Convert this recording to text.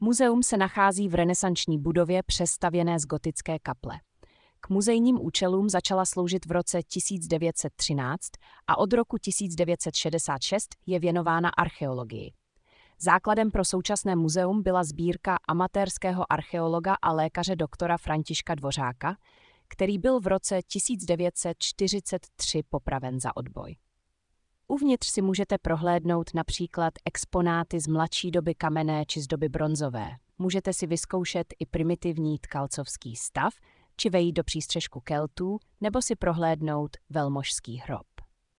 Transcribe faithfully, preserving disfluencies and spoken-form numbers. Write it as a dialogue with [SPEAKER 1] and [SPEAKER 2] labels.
[SPEAKER 1] Muzeum se nachází v renesanční budově přestavěné z gotické kaple. K muzejním účelům začala sloužit v roce tisíc devět set třináct a od roku tisíc devět set šedesát šest je věnována archeologii. Základem pro současné muzeum byla sbírka amatérského archeologa a lékaře doktora Františka Dvořáka, který byl v roce tisíc devět set čtyřicet tři popraven za odboj. Uvnitř si můžete prohlédnout například exponáty z mladší doby kamenné či z doby bronzové. Můžete si vyzkoušet i primitivní tkalcovský stav, či vejít do přístřešku Keltů, nebo si prohlédnout velmožský hrob.